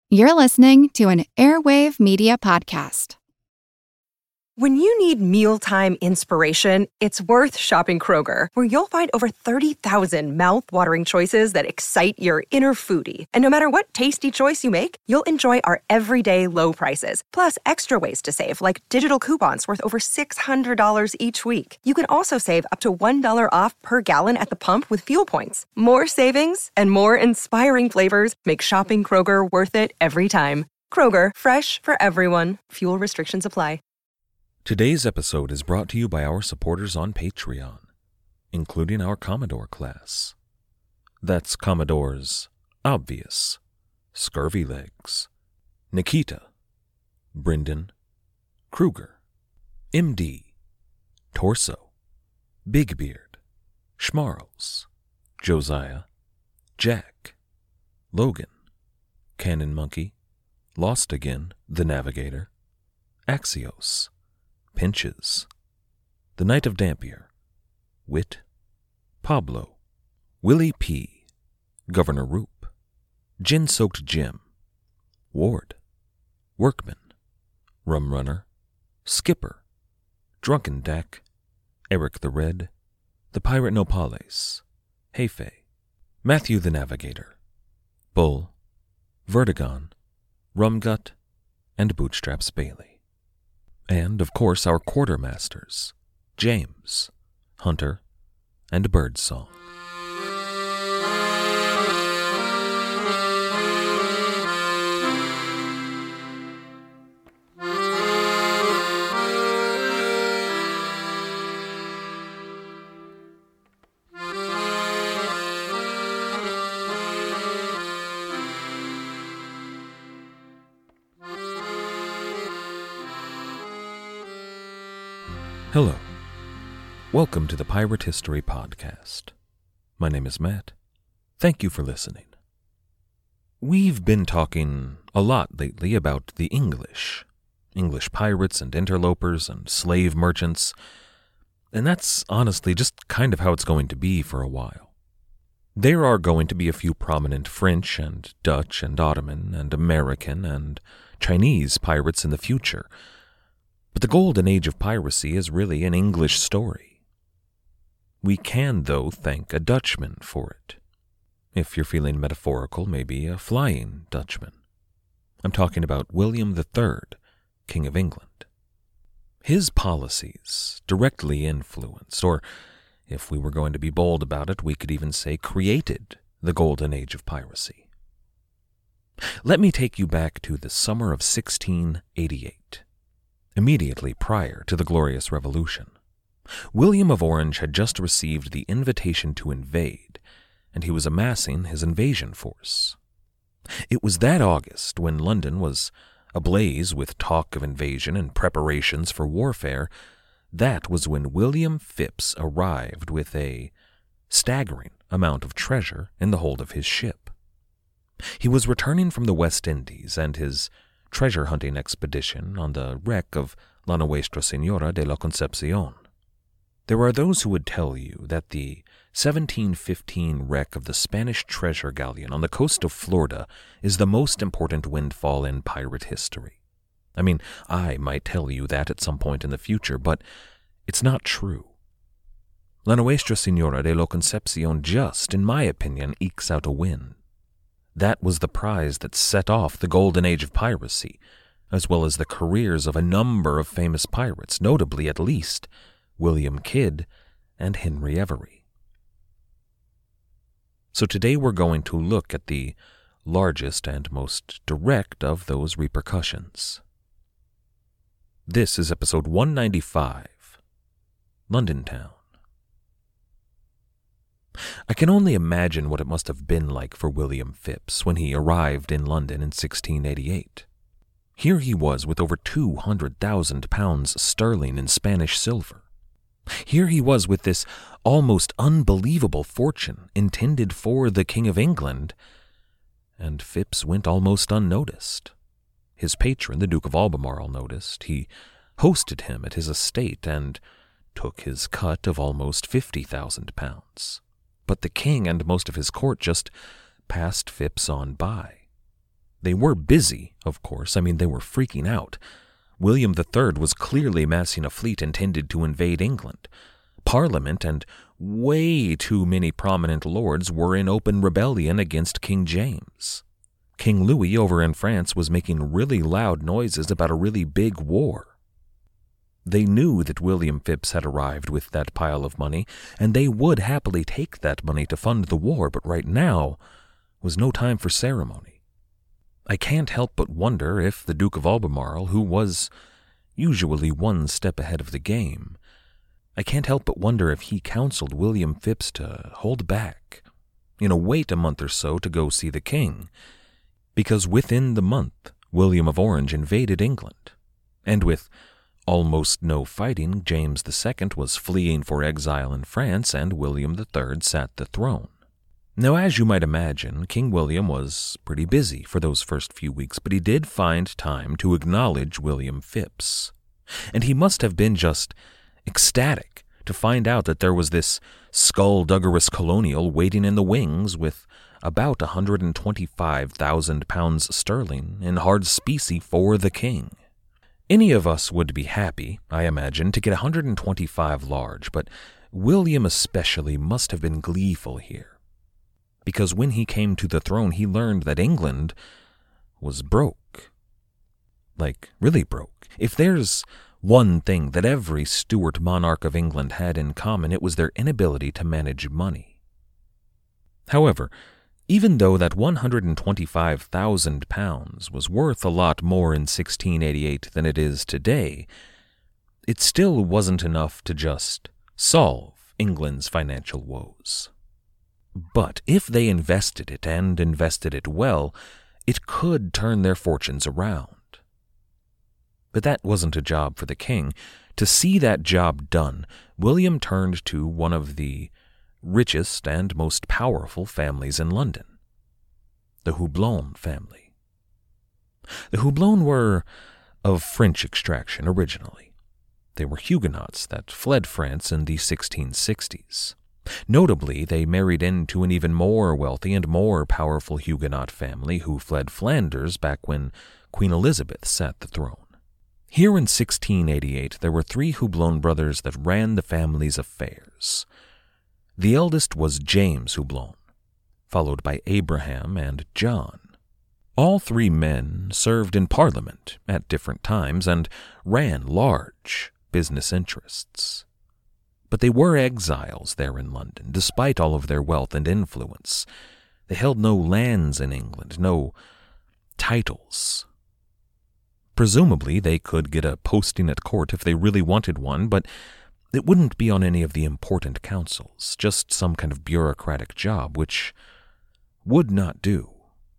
You're listening to an Airwave Media Podcast. When you need mealtime inspiration, it's worth shopping Kroger, where you'll find over 30,000 mouth-watering choices that excite your inner foodie. And no matter what tasty choice you make, you'll enjoy our everyday low prices, plus extra ways to save, like digital coupons worth over $600 each week. You can also save up to $1 off per gallon at the pump with fuel points. More savings and more inspiring flavors make shopping Kroger worth it every time. Kroger, fresh for everyone. Fuel restrictions apply. Today's episode is brought to you by our supporters on Patreon, including our Commodore class. That's Commodores Obvious, Scurvy Legs, Nikita, Brendan, Kruger, MD, Torso, Big Beard, Schmarls, Josiah, Jack, Logan, Cannon Monkey, Lost Again, The Navigator, Axios, Pinches, The Knight of Dampier, Wit, Pablo, Willie P., Governor Roop, Gin-Soaked Jim, Ward, Workman, Rum Runner, Skipper, Drunken Dak, Eric the Red, The Pirate Nopales, Hefe, Matthew the Navigator, Bull, Vertigon, Rumgut, and Bootstraps Bailey. And, of course, our quartermasters, James, Hunter, and Birdsong. Hello. Welcome to the Pirate History Podcast. My name is Matt. Thank you for listening. We've been talking a lot lately about the English pirates and interlopers and slave merchants, and that's honestly just kind of how it's going to be for a while. There are going to be a few prominent French and Dutch and Ottoman and American and Chinese pirates in the future, but the golden age of piracy is really an English story. We can, though, thank a Dutchman for it. If you're feeling metaphorical, maybe a flying Dutchman. I'm talking about William III, King of England. His policies directly influenced, or if we were going to be bold about it, we could even say created the golden age of piracy. Let me take you back to the summer of 1688. Immediately prior to the Glorious Revolution, William of Orange had just received the invitation to invade, and he was amassing his invasion force. It was that August, when London was ablaze with talk of invasion and preparations for warfare, that was when William Phips arrived with a staggering amount of treasure in the hold of his ship. He was returning from the West Indies and his treasure-hunting expedition on the wreck of La Nuestra Señora de la Concepción. There are those who would tell you that the 1715 wreck of the Spanish treasure galleon on the coast of Florida is the most important windfall in pirate history. I mean, I might tell you that at some point in the future, but it's not true. La Nuestra Señora de la Concepción just, in my opinion, ekes out a win. That was the prize that set off the golden age of piracy, as well as the careers of a number of famous pirates, notably at least William Kidd and Henry Every. So today we're going to look at the largest and most direct of those repercussions. This is episode 195, London Town. I can only imagine what it must have been like for William Phips when he arrived in London in 1688. Here he was with over 200,000 pounds sterling in Spanish silver. Here he was with this almost unbelievable fortune intended for the King of England, and Phips went almost unnoticed. His patron, the Duke of Albemarle, noticed. He hosted him at his estate and took his cut of almost 50,000 pounds. But the king and most of his court just passed Phips on by. They were busy, of course. They were freaking out. William III was clearly massing a fleet intended to invade England. Parliament and way too many prominent lords were in open rebellion against King James. King Louis over in France was making really loud noises about a really big war. They knew that William Phips had arrived with that pile of money, and they would happily take that money to fund the war, but right now was no time for ceremony. I can't help but wonder if the Duke of Albemarle, who was usually one step ahead of the game, I can't help but wonder if he counseled William Phips to hold back, wait a month or so to go see the king, because within the month, William of Orange invaded England, and with almost no fighting, James II was fleeing for exile in France, and William III sat the throne. Now, as you might imagine, King William was pretty busy for those first few weeks, but he did find time to acknowledge William Phips, and he must have been just ecstatic to find out that there was this skullduggerous colonial waiting in the wings with about 125,000 pounds sterling in hard specie for the king. Any of us would be happy, I imagine, to get 125 large, but William especially must have been gleeful here, because when he came to the throne he learned that England was broke. Like, really broke. If there's one thing that every Stuart monarch of England had in common, it was their inability to manage money. However, even though that 125,000 pounds was worth a lot more in 1688 than it is today, it still wasn't enough to just solve England's financial woes. But if they invested it, and invested it well, it could turn their fortunes around. But that wasn't a job for the king. To see that job done, William turned to one of the richest and most powerful families in London, the Houblon family. The Houblon were of French extraction originally. They were Huguenots that fled France in the 1660s. Notably, they married into an even more wealthy and more powerful Huguenot family who fled Flanders back when Queen Elizabeth sat the throne. Here in 1688, there were 3 Houblon brothers that ran the family's affairs. The eldest was James Houblon, followed by Abraham and John. All 3 men served in Parliament at different times and ran large business interests. But they were exiles there in London, despite all of their wealth and influence. They held no lands in England, no titles. Presumably, they could get a posting at court if they really wanted one, but it wouldn't be on any of the important councils, just some kind of bureaucratic job, which would not do.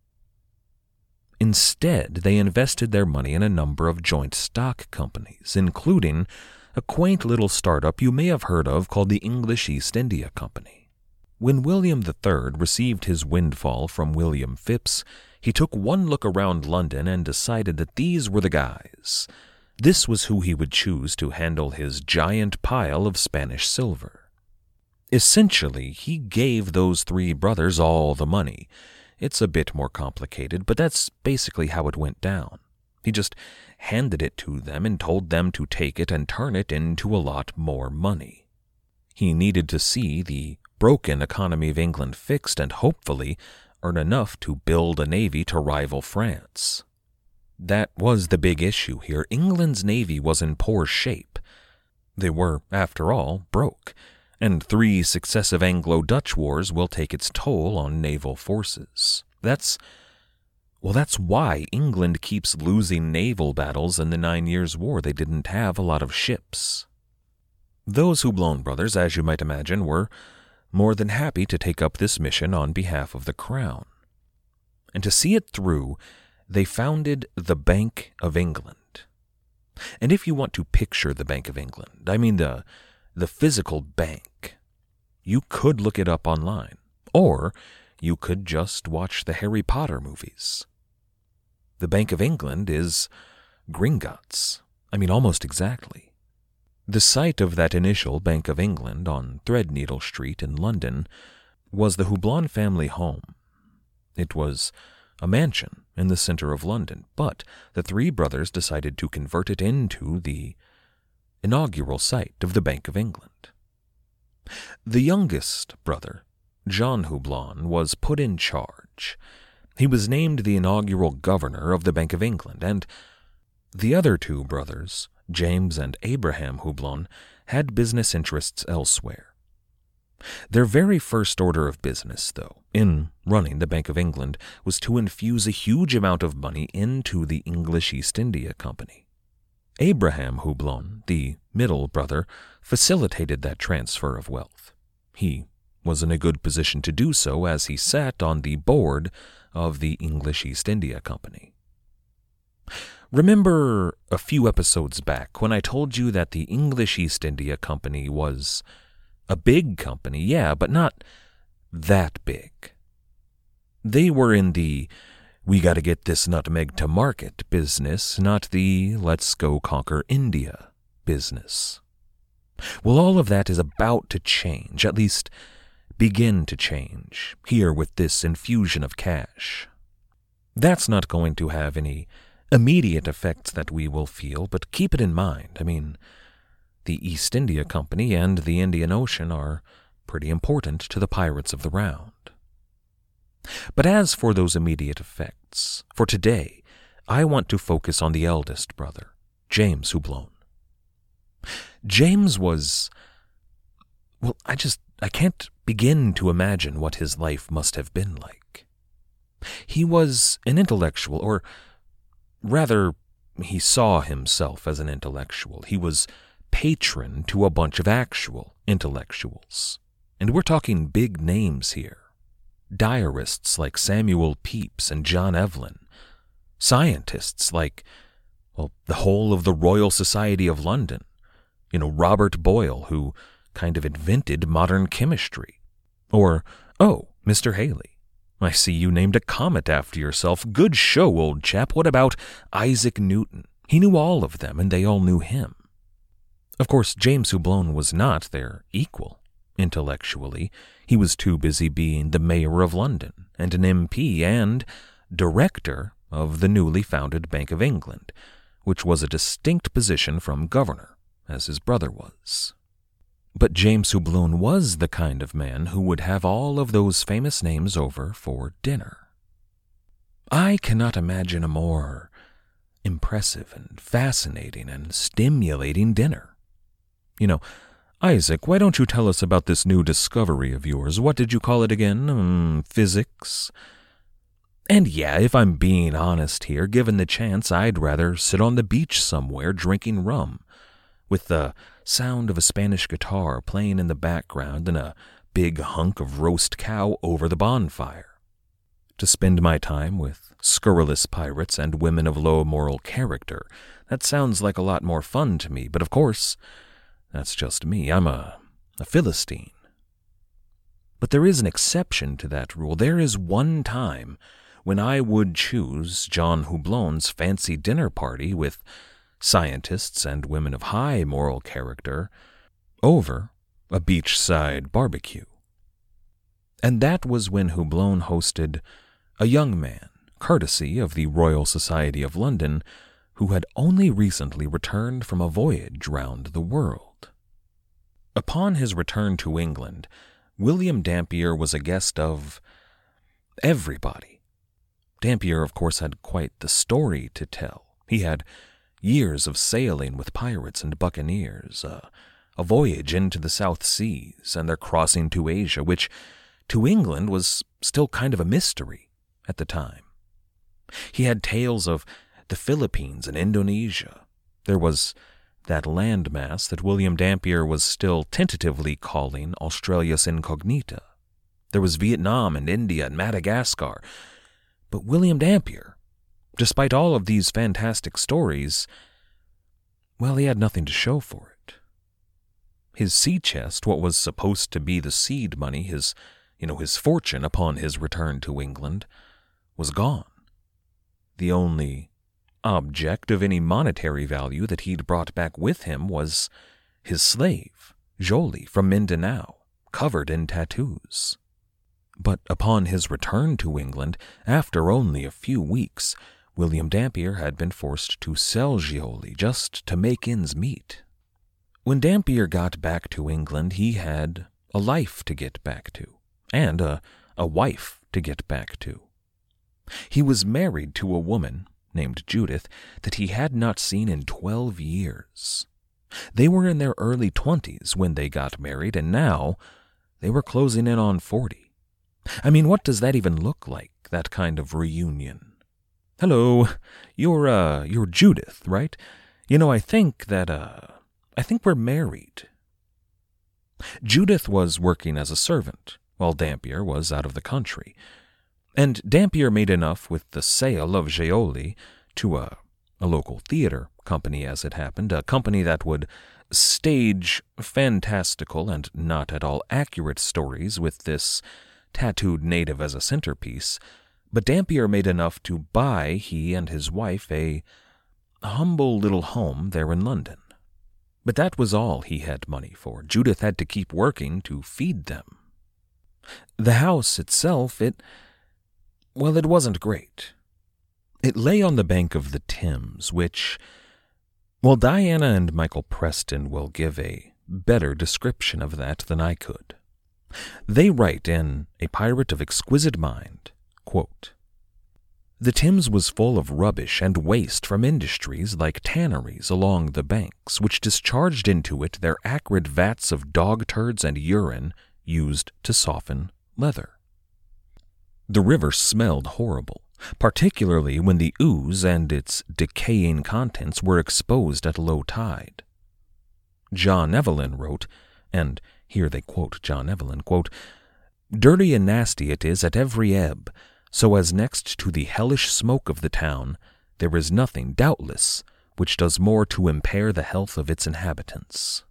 Instead, they invested their money in a number of joint stock companies, including a quaint little startup you may have heard of called the English East India Company. When William III received his windfall from William Phips, he took one look around London and decided that these were the guys. This was who he would choose to handle his giant pile of Spanish silver. Essentially, he gave those 3 brothers all the money. It's a bit more complicated, but that's basically how it went down. He just handed it to them and told them to take it and turn it into a lot more money. He needed to see the broken economy of England fixed and hopefully earn enough to build a navy to rival France. That was the big issue here. England's navy was in poor shape. They were, after all, broke, and 3 successive Anglo-Dutch wars will take its toll on naval forces. That's why England keeps losing naval battles in the 9 Years' War. They didn't have a lot of ships. Those Houblon brothers, as you might imagine, were more than happy to take up this mission on behalf of the crown. And to see it through, they founded the Bank of England. And if you want to picture the Bank of England, I mean the physical bank, you could look it up online, or you could just watch the Harry Potter movies. The Bank of England is Gringotts. I mean, almost exactly. The site of that initial Bank of England on Threadneedle Street in London was the Houblon family home. It was a mansion in the center of London, but the three brothers decided to convert it into the inaugural site of the Bank of England. The youngest brother, John Houblon, was put in charge. He was named the inaugural governor of the Bank of England, and the other two brothers, James and Abraham Houblon, had business interests elsewhere. Their very first order of business, though, in running the Bank of England, was to infuse a huge amount of money into the English East India Company. Abraham Houblon, the middle brother, facilitated that transfer of wealth. He was in a good position to do so, as he sat on the board of the English East India Company. Remember a few episodes back when I told you that the English East India Company was a big company, yeah, but not that big. They were in the we gotta get this nutmeg to market business, not the let's go conquer India business. Well, all of that is about to change, at least begin to change, here with this infusion of cash. That's not going to have any immediate effects that we will feel, but keep it in mind. I mean, the East India Company and the Indian Ocean are pretty important to the pirates of the Round. But as for those immediate effects, for today, I want to focus on the eldest brother, James Houblon. James was, well, I can't begin to imagine what his life must have been like. He was an intellectual, or rather, he saw himself as an intellectual. He was patron to a bunch of actual intellectuals. And we're talking big names here. Diarists like Samuel Pepys and John Evelyn. Scientists like, well, the whole of the Royal Society of London. Robert Boyle, who kind of invented modern chemistry. Or, oh, Mr. Halley. I see you named a comet after yourself. Good show, old chap. What about Isaac Newton? He knew all of them, and they all knew him. Of course, James Houblon was not their equal, intellectually. He was too busy being the mayor of London, and an MP, and director of the newly founded Bank of England, which was a distinct position from governor, as his brother was. But James Houblon was the kind of man who would have all of those famous names over for dinner. I cannot imagine a more impressive and fascinating and stimulating dinner. Isaac, why don't you tell us about this new discovery of yours? What did you call it again? Physics? And yeah, if I'm being honest here, given the chance, I'd rather sit on the beach somewhere drinking rum, with the sound of a Spanish guitar playing in the background and a big hunk of roast cow over the bonfire. To spend my time with scurrilous pirates and women of low moral character, that sounds like a lot more fun to me, but of course, that's just me. I'm a Philistine. But there is an exception to that rule. There is one time when I would choose John Houblon's fancy dinner party with scientists and women of high moral character over a beachside barbecue. And that was when Houblon hosted a young man, courtesy of the Royal Society of London, who had only recently returned from a voyage round the world. Upon his return to England, William Dampier was a guest of everybody. Dampier, of course, had quite the story to tell. He had years of sailing with pirates and buccaneers, a voyage into the South Seas, and their crossing to Asia, which to England was still kind of a mystery at the time. He had tales of the Philippines and Indonesia. There was that landmass that William Dampier was still tentatively calling Australius Incognita. There was Vietnam and India and Madagascar. But William Dampier, despite all of these fantastic stories, well, he had nothing to show for it. His sea chest, what was supposed to be the seed money, his fortune upon his return to England, was gone. The only object of any monetary value that he'd brought back with him was his slave, Jolie, from Mindanao, covered in tattoos. But upon his return to England, after only a few weeks, William Dampier had been forced to sell Gioli just to make ends meet. When Dampier got back to England, he had a life to get back to, and a wife to get back to. He was married to a woman named Judith that he had not seen in 12 years. They were in their early 20s when they got married, and now they were closing in on 40. I mean, what does that even look like, that kind of reunion? Hello, you're Judith, right? I think we're married. Judith was working as a servant, while Dampier was out of the country. And Dampier made enough with the sale of Gioli to a local theater company, as it happened, a company that would stage fantastical and not at all accurate stories with this tattooed native as a centerpiece, but Dampier made enough to buy he and his wife a humble little home there in London. But that was all he had money for. Judith had to keep working to feed them. The house itself, it wasn't great. It lay on the bank of the Thames, which, Diana and Michael Preston will give a better description of that than I could. They write in A Pirate of Exquisite Mind, quote, "The Thames was full of rubbish and waste from industries like tanneries along the banks, which discharged into it their acrid vats of dog turds and urine used to soften leather. The river smelled horrible, particularly when the ooze and its decaying contents were exposed at low tide. John Evelyn wrote, and here they quote John Evelyn, quote, "Dirty and nasty it is at every ebb, so as next to the hellish smoke of the town, there is nothing, doubtless, which does more to impair the health of its inhabitants."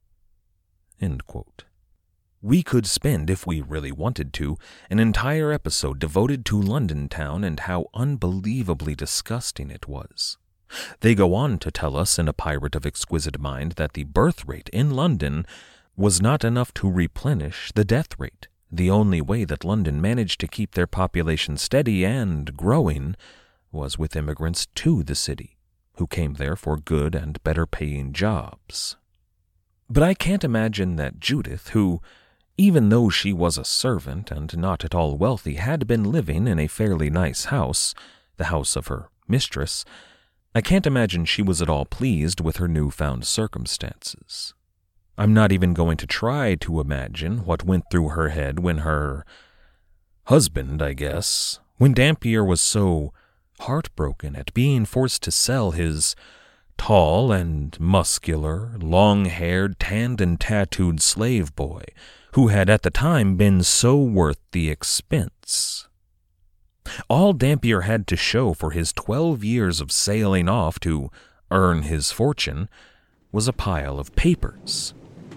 End quote. We could spend, if we really wanted to, an entire episode devoted to London town and how unbelievably disgusting it was. They go on to tell us in A Pirate of Exquisite Mind that the birth rate in London was not enough to replenish the death rate. The only way that London managed to keep their population steady and growing was with immigrants to the city, who came there for good and better-paying jobs. But I can't imagine that Judith, who, even though she was a servant and not at all wealthy, had been living in a fairly nice house, the house of her mistress, I can't imagine she was at all pleased with her newfound circumstances. I'm not even going to try to imagine what went through her head when her husband, when Dampier was so heartbroken at being forced to sell his tall and muscular, long-haired, tanned and tattooed slave boy, who had at the time been so worth the expense. All Dampier had to show for his 12 years of sailing off to earn his fortune was a pile of papers.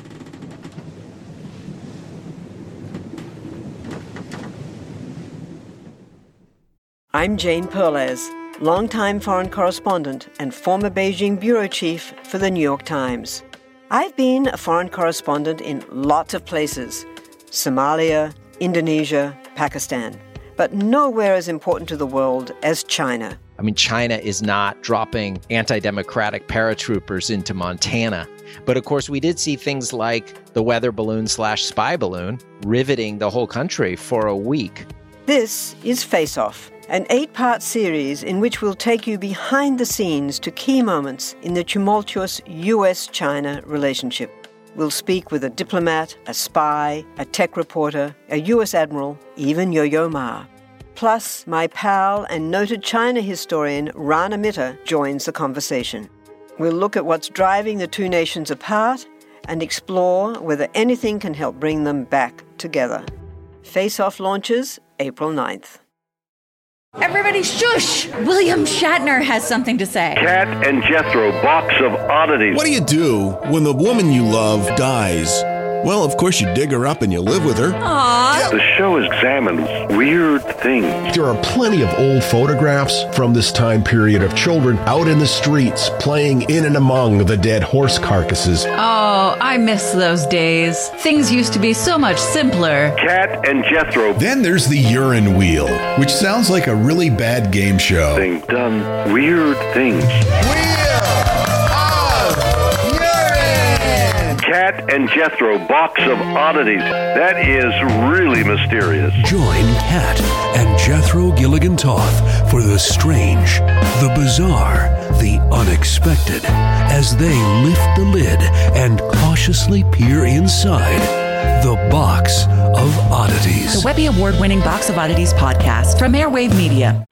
I'm Jane Perlez, longtime foreign correspondent and former Beijing bureau chief for the New York Times. I've been a foreign correspondent in lots of places: Somalia, Indonesia, Pakistan, but nowhere as important to the world as China. I mean, China is not dropping anti-democratic paratroopers into Montana. But of course, we did see things like the weather balloon/spy balloon riveting the whole country for a week. This is Face Off, an 8-part series in which we'll take you behind the scenes to key moments in the tumultuous U.S.-China relationship. We'll speak with a diplomat, a spy, a tech reporter, a U.S. admiral, even Yo-Yo Ma. Plus, my pal and noted China historian Rana Mitter joins the conversation. We'll look at what's driving the two nations apart and explore whether anything can help bring them back together. Face Off launches April 9th. Everybody shush! William Shatner has something to say. Cat and Jethro, box of oddities. What do you do when the woman you love dies? Well, of course, you dig her up and you live with her. Aww. The show examines weird things. There are plenty of old photographs from this time period of children out in the streets playing in and among the dead horse carcasses. Oh, I miss those days. Things used to be so much simpler. Cat and Jethro. Then there's the urine wheel, which sounds like a really bad game show. They've done weird things. Cat and Jethro, Box of Oddities. That is really mysterious. Join Cat and Jethro Gilligan Toth for the strange, the bizarre, the unexpected, as they lift the lid and cautiously peer inside the Box of Oddities. The Webby Award-winning Box of Oddities podcast from Airwave Media.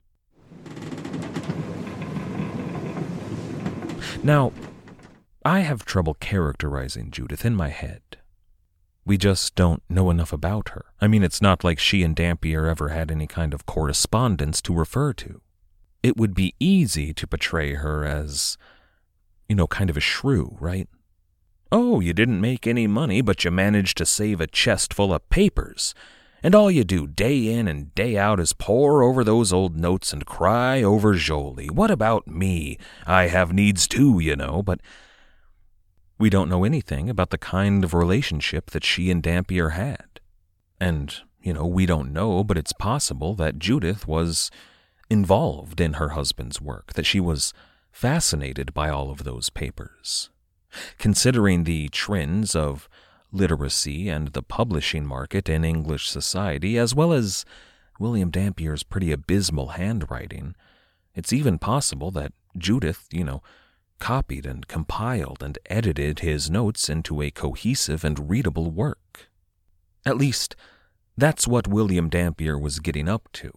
Now, I have trouble characterizing Judith in my head. We just don't know enough about her. I mean, it's not like she and Dampier ever had any kind of correspondence to refer to. It would be easy to portray her as, kind of a shrew, right? Oh, you didn't make any money, but you managed to save a chest full of papers. And all you do day in and day out is pore over those old notes and cry over Jolie. What about me? I have needs too, but we don't know anything about the kind of relationship that she and Dampier had. And, we don't know, but it's possible that Judith was involved in her husband's work, that she was fascinated by all of those papers. Considering the trends of literacy and the publishing market in English society, as well as William Dampier's pretty abysmal handwriting, it's even possible that Judith, copied and compiled and edited his notes into a cohesive and readable work. At least, that's what William Dampier was getting up to.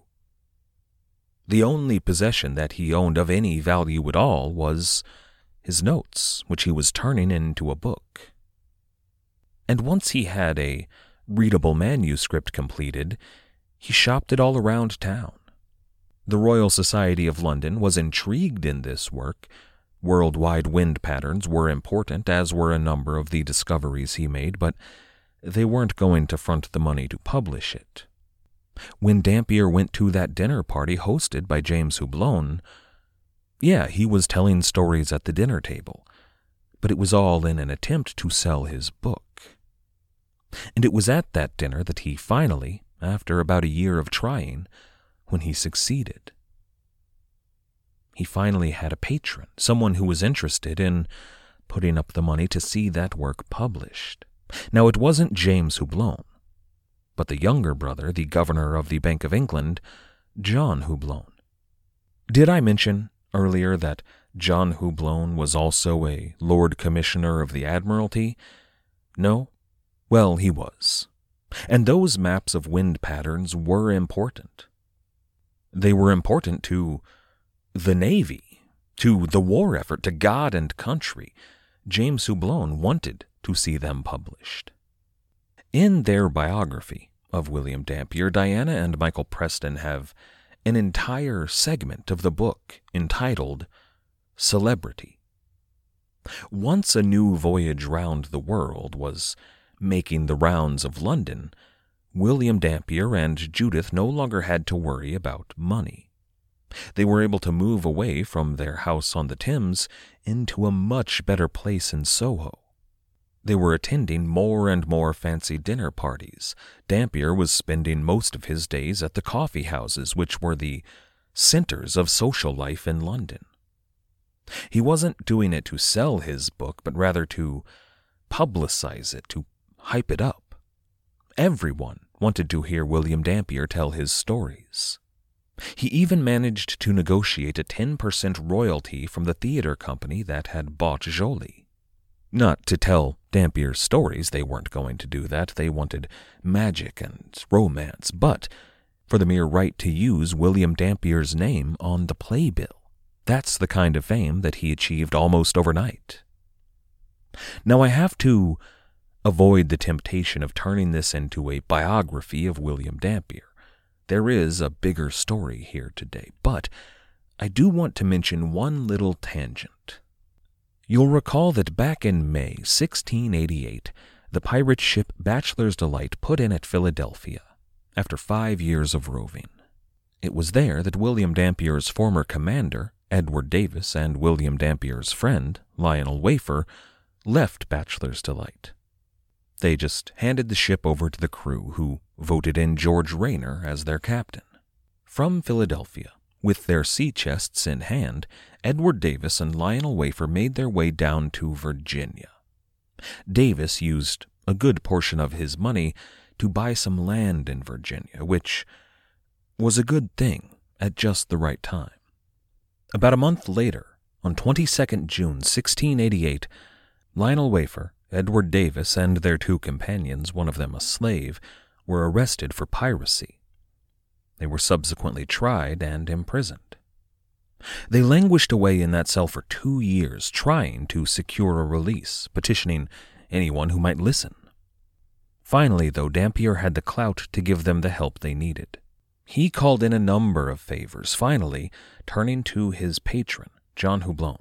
The only possession that he owned of any value at all was his notes, which he was turning into a book. And once he had a readable manuscript completed, he shopped it all around town. The Royal Society of London was intrigued in this work. Worldwide wind patterns were important, as were a number of the discoveries he made, but they weren't going to front the money to publish it. When Dampier went to that dinner party hosted by James Houblon, he was telling stories at the dinner table, but it was all in an attempt to sell his book. And it was at that dinner that he finally, after about a year of trying, when he succeeded. He finally had a patron, someone who was interested in putting up the money to see that work published. Now, it wasn't James Houblon, but the younger brother, the governor of the Bank of England, John Houblon. Did I mention earlier that John Houblon was also a Lord Commissioner of the Admiralty? No? Well, he was. And those maps of wind patterns were important. They were important to the Navy, to the war effort, to God and country. James Houblon wanted to see them published. In their biography of William Dampier, Diana and Michael Preston have an entire segment of the book entitled Celebrity. Once a new voyage round the world was making the rounds of London, William Dampier and Judith no longer had to worry about money. They were able to move away from their house on the Thames into a much better place in Soho. They were attending more and more fancy dinner parties. Dampier was spending most of his days at the coffee houses, which were the centers of social life in London. He wasn't doing it to sell his book, but rather to publicize it, to hype it up. Everyone wanted to hear William Dampier tell his stories. He even managed to negotiate a 10% royalty from the theater company that had bought Jolie. Not to tell Dampier's stories, they weren't going to do that. They wanted magic and romance, but for the mere right to use William Dampier's name on the playbill. That's the kind of fame that he achieved almost overnight. Now, I have to avoid the temptation of turning this into a biography of William Dampier. There is a bigger story here today, but I do want to mention one little tangent. You'll recall that back in May 1688, the pirate ship Bachelor's Delight put in at Philadelphia after 5 years of roving. It was there that William Dampier's former commander, Edward Davis, and William Dampier's friend, Lionel Wafer, left Bachelor's Delight. They just handed the ship over to the crew, who voted in George Rayner as their captain. From Philadelphia, with their sea chests in hand, Edward Davis and Lionel Wafer made their way down to Virginia. Davis used a good portion of his money to buy some land in Virginia, which was a good thing at just the right time. About a month later, on 22nd June 1688, Lionel Wafer, Edward Davis, and their 2 companions, one of them a slave, were arrested for piracy. They were subsequently tried and imprisoned. They languished away in that cell for 2 years, trying to secure a release, petitioning anyone who might listen. Finally, though, Dampier had the clout to give them the help they needed. He called in a number of favors, finally turning to his patron, John Houblon.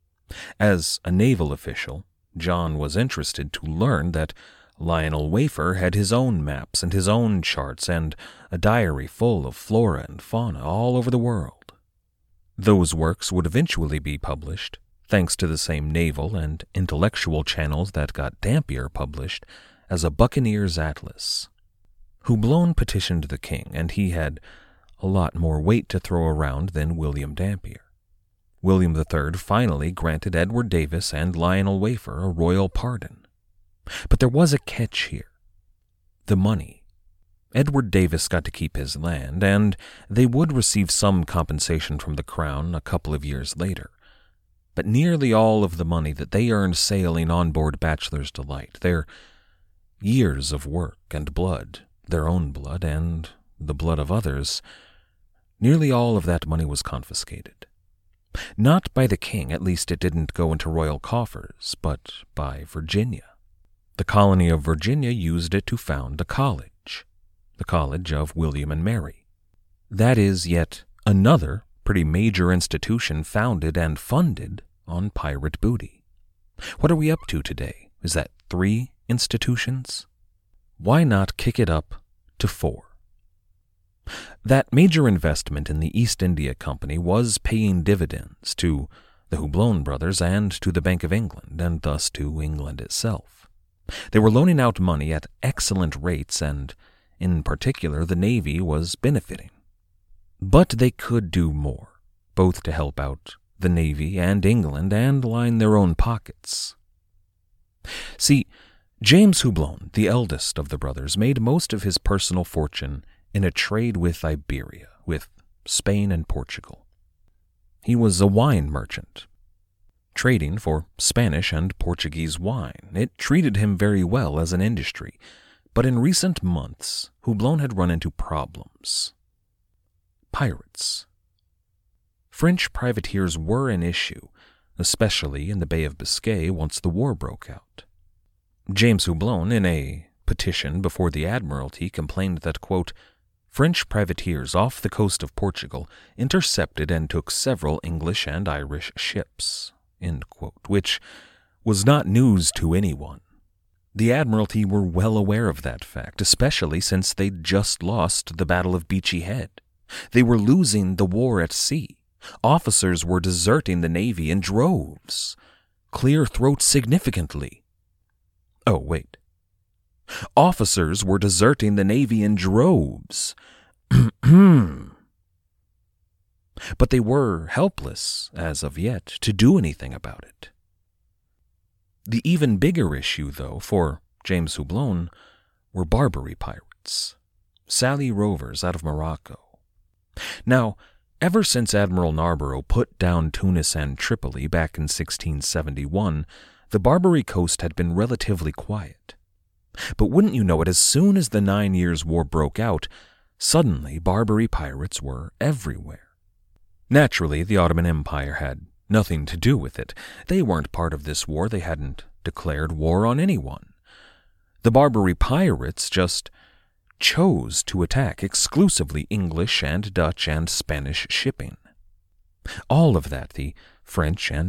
As a naval official, John was interested to learn that Lionel Wafer had his own maps and his own charts and a diary full of flora and fauna all over the world. Those works would eventually be published, thanks to the same naval and intellectual channels that got Dampier published, as a Buccaneer's Atlas. Houblon petitioned the king, and he had a lot more weight to throw around than William Dampier. William III finally granted Edward Davis and Lionel Wafer a royal pardon. But there was a catch here: the money. Edward Davis got to keep his land, and they would receive some compensation from the crown a couple of years later. But nearly all of the money that they earned sailing on board Bachelor's Delight, their years of work and blood, their own blood and the blood of others, nearly all of that money was confiscated. Not by the king, at least it didn't go into royal coffers, but by Virginia. The colony of Virginia used it to found a college, the College of William and Mary. That is yet another pretty major institution founded and funded on pirate booty. What are we up to today? Is that 3 institutions? Why not kick it up to 4? That major investment in the East India Company was paying dividends to the Houblon brothers and to the Bank of England, and thus to England itself. They were loaning out money at excellent rates, and in particular the Navy was benefiting. But they could do more, both to help out the Navy and England and line their own pockets. See, James Houblon, the eldest of the brothers, made most of his personal fortune in a trade with Iberia, with Spain and Portugal. He was a wine merchant, trading for Spanish and Portuguese wine. It treated him very well as an industry, but in recent months, Houblon had run into problems. Pirates. French privateers were an issue, especially in the Bay of Biscay once the war broke out. James Houblon, in a petition before the Admiralty, complained that, quote, French privateers off the coast of Portugal intercepted and took several English and Irish ships, end quote, which was not news to anyone. The Admiralty were well aware of that fact, especially since they'd just lost the Battle of Beachy Head. They were losing the war at sea. Officers were deserting the Navy in droves. Clear throat significantly. Oh, wait. Officers were deserting the Navy in droves. But they were helpless, as of yet, to do anything about it. The even bigger issue, though, for James Houblon, were Barbary pirates, Sally rovers out of Morocco. Now, ever since Admiral Narborough put down Tunis and Tripoli back in 1671, the Barbary coast had been relatively quiet. But wouldn't you know it, as soon as the 9 Years' War broke out, suddenly Barbary pirates were everywhere. Naturally, the Ottoman Empire had nothing to do with it. They weren't part of this war. They hadn't declared war on anyone. The Barbary pirates just chose to attack exclusively English and Dutch and Spanish shipping. All of that, the French and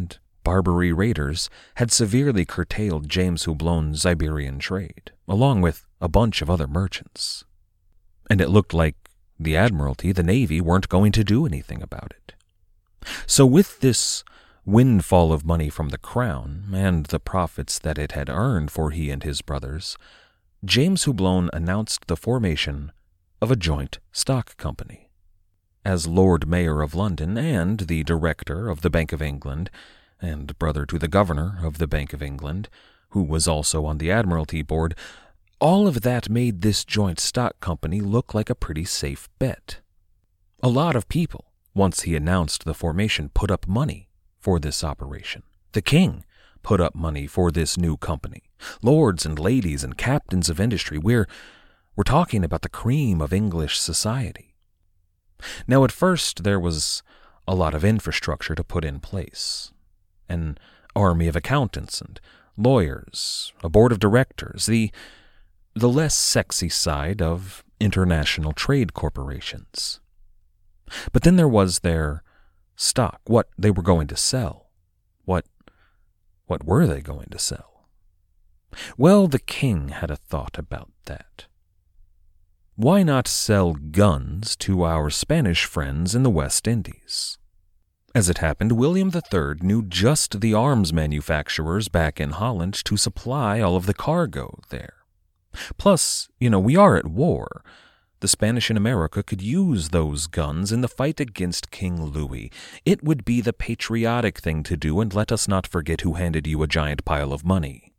Barbary raiders had severely curtailed James Houblon's Iberian trade, along with a bunch of other merchants. And it looked like the Admiralty, the Navy, weren't going to do anything about it. So with this windfall of money from the crown and the profits that it had earned for he and his brothers, James Houblon announced the formation of a joint stock company. As Lord Mayor of London and the Director of the Bank of England, and brother to the Governor of the Bank of England, who was also on the Admiralty Board, all of that made this joint stock company look like a pretty safe bet. A lot of people, once he announced the formation, put up money for this operation. The king put up money for this new company. Lords and ladies and captains of industry, we're talking about the cream of English society. Now, at first, there was a lot of infrastructure to put in place. An army of accountants and lawyers, a board of directors, the less sexy side of international trade corporations. But then there was their stock, what they were going to sell. What were they going to sell? Well, the king had a thought about that. Why not sell guns to our Spanish friends in the West Indies? As it happened, William III knew just the arms manufacturers back in Holland to supply all of the cargo there. Plus, we are at war. The Spanish in America could use those guns in the fight against King Louis. It would be the patriotic thing to do, and let us not forget who handed you a giant pile of money.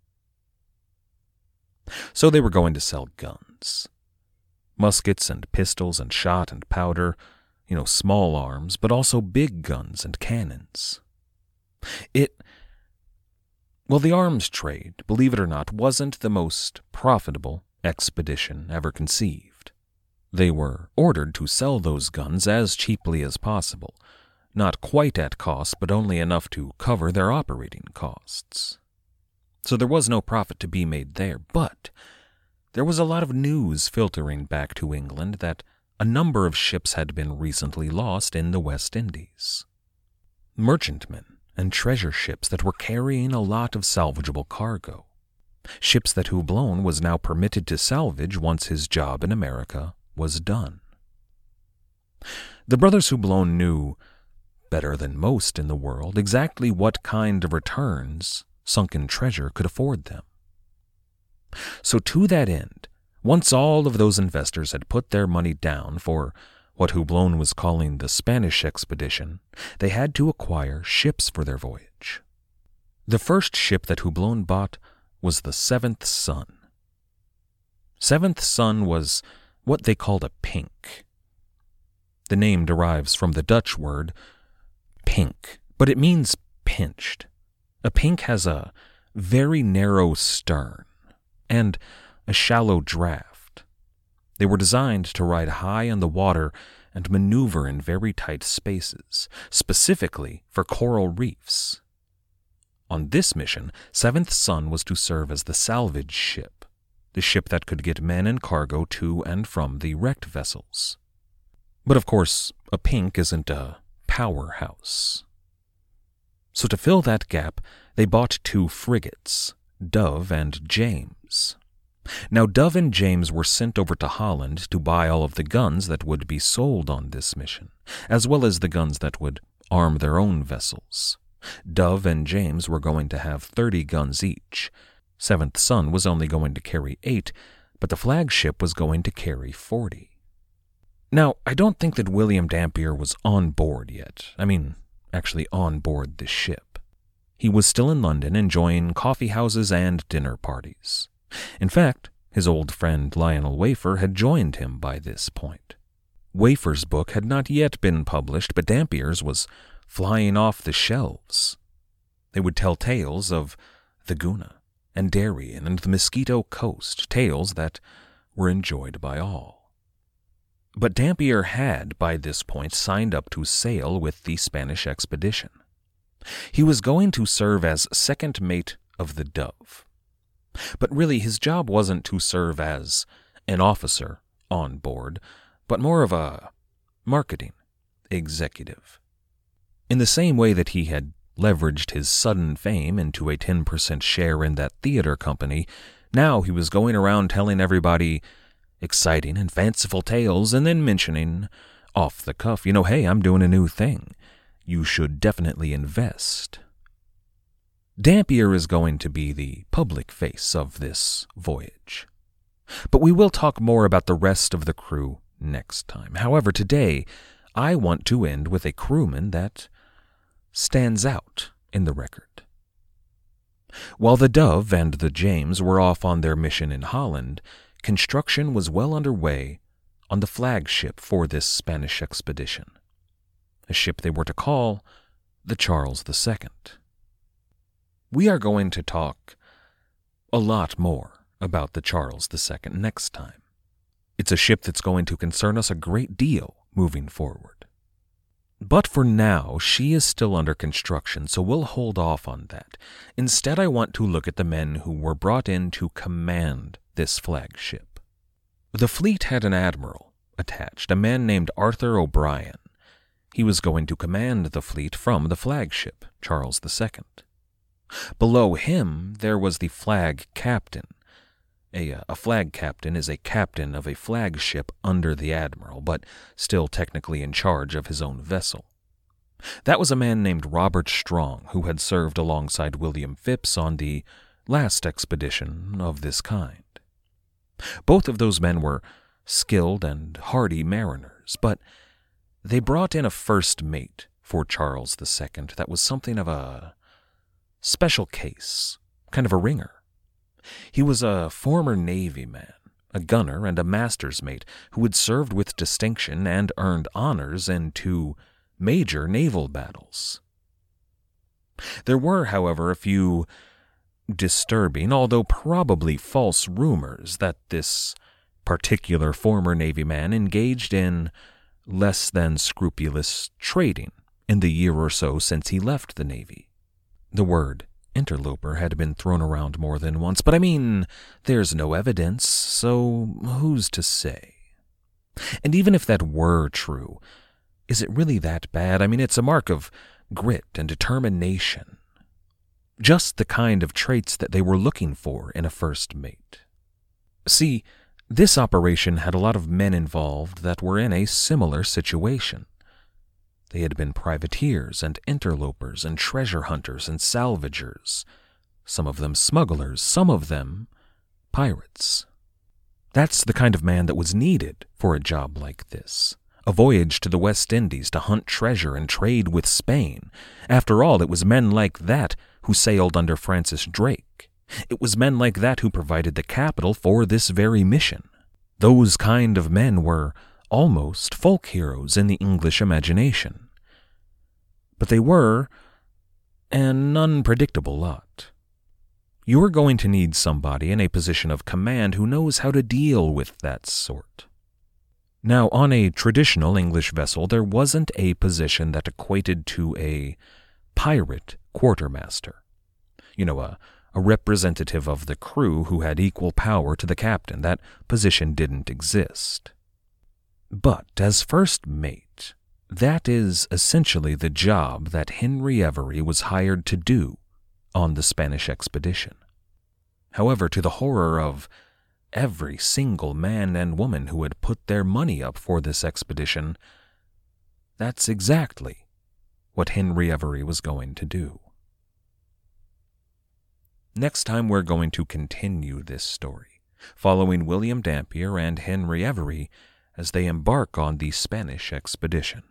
So they were going to sell guns. Muskets and pistols and shot and powder, small arms, but also big guns and cannons. The arms trade, believe it or not, wasn't the most profitable expedition ever conceived. They were ordered to sell those guns as cheaply as possible, not quite at cost, but only enough to cover their operating costs. So there was no profit to be made there, but there was a lot of news filtering back to England that a number of ships had been recently lost in the West Indies. Merchantmen and treasure ships that were carrying a lot of salvageable cargo. Ships that Houblon was now permitted to salvage once his job in America was done. The brothers Houblon knew, better than most in the world, exactly what kind of returns sunken treasure could afford them. So to that end, once all of those investors had put their money down for what Houblon was calling the Spanish expedition, they had to acquire ships for their voyage. The first ship that Houblon bought was the Seventh Son. Seventh Son was what they called a pink. The name derives from the Dutch word pink, but it means pinched. A pink has a very narrow stern and a shallow draft. They were designed to ride high on the water and maneuver in very tight spaces, specifically for coral reefs. On this mission, Seventh Son was to serve as the salvage ship, the ship that could get men and cargo to and from the wrecked vessels. But of course, a pink isn't a powerhouse. So to fill that gap, they bought 2 frigates, Dove and James. Now, Dove and James were sent over to Holland to buy all of the guns that would be sold on this mission, as well as the guns that would arm their own vessels. Dove and James were going to have 30 guns each. Seventh Son was only going to carry 8, but the flagship was going to carry 40. Now, I don't think that William Dampier was on board yet. Actually on board the ship. He was still in London enjoying coffee houses and dinner parties. In fact, his old friend Lionel Wafer had joined him by this point. Wafer's book had not yet been published, but Dampier's was flying off the shelves. They would tell tales of the Guna and Darien and the Mosquito Coast, tales that were enjoyed by all. But Dampier had, by this point, signed up to sail with the Spanish expedition. He was going to serve as second mate of the Dove. But really, his job wasn't to serve as an officer on board, but more of a marketing executive. In the same way that he had leveraged his sudden fame into a 10% share in that theater company, now he was going around telling everybody exciting and fanciful tales and then mentioning, off the cuff, hey, I'm doing a new thing. You should definitely invest. Dampier is going to be the public face of this voyage. But we will talk more about the rest of the crew next time. However, today, I want to end with a crewman that stands out in the record. While the Dove and the James were off on their mission in Holland, construction was well underway on the flagship for this Spanish expedition, a ship they were to call the Charles II. We are going to talk a lot more about the Charles II next time. It's a ship that's going to concern us a great deal moving forward. But for now, she is still under construction, so we'll hold off on that. Instead, I want to look at the men who were brought in to command this flagship. The fleet had an admiral attached, a man named Arthur O'Brien. He was going to command the fleet from the flagship, Charles II. Below him, there was the flag captain. A flag captain is a captain of a flagship under the admiral, but still technically in charge of his own vessel. That was a man named Robert Strong, who had served alongside William Phipps on the last expedition of this kind. Both of those men were skilled and hardy mariners, but they brought in a first mate for Charles II that was something of a special case, kind of a ringer. He was a former Navy man, a gunner and a master's mate who had served with distinction and earned honors in 2 major naval battles. There were, however, a few disturbing, although probably false rumors that this particular former Navy man engaged in less than scrupulous trading in the year or so since he left the Navy. The word interloper had been thrown around more than once, but there's no evidence, so who's to say? And even if that were true, is it really that bad? It's a mark of grit and determination. Just the kind of traits that they were looking for in a first mate. See, this operation had a lot of men involved that were in a similar situation. They had been privateers and interlopers and treasure hunters and salvagers, some of them smugglers, some of them pirates. That's the kind of man that was needed for a job like this, a voyage to the West Indies to hunt treasure and trade with Spain. After all, it was men like that who sailed under Francis Drake. It was men like that who provided the capital for this very mission. Those kind of men were almost folk heroes in the English imagination. But they were an unpredictable lot. You are going to need somebody in a position of command who knows how to deal with that sort. Now, on a traditional English vessel, there wasn't a position that equated to a pirate quartermaster. A representative of the crew who had equal power to the captain. That position didn't exist. But as first mate, that is essentially the job that Henry Every was hired to do on the Spanish expedition. However, to the horror of every single man and woman who had put their money up for this expedition, that's exactly what Henry Every was going to do. Next time we're going to continue this story, following William Dampier and Henry Every as they embark on the Spanish expedition.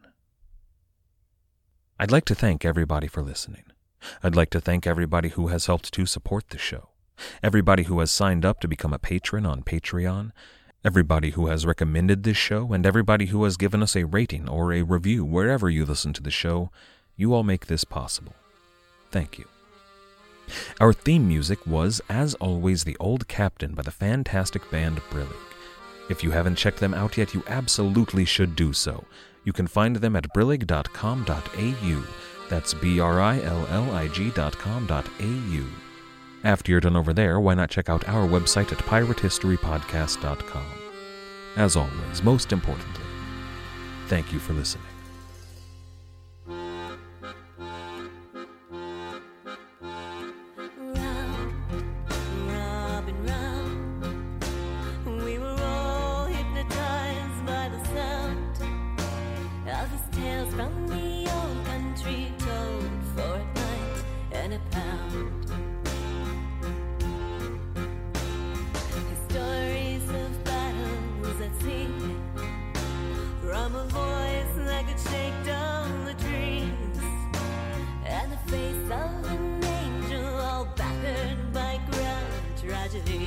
I'd like to thank everybody for listening. I'd like to thank everybody who has helped to support the show, everybody who has signed up to become a patron on Patreon, everybody who has recommended this show, and everybody who has given us a rating or a review wherever you listen to the show. You all make this possible. Thank you. Our theme music was, as always, The Old Captain by the fantastic band Brillig. If you haven't checked them out yet, you absolutely should do so. You can find them at brillig.com.au. That's BRILLIG.com.au. After you're done over there, why not check out our website at piratehistorypodcast.com. As always, most importantly, thank you for listening. tragedy.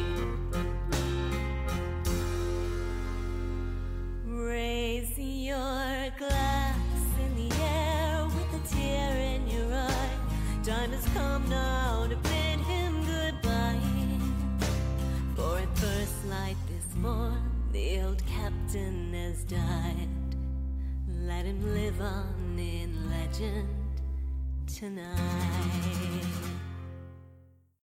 Raise your glass in the air with a tear in your eye. Time has come now to bid him goodbye. For at first light this morn, the old captain has died. Let him live on in legend tonight.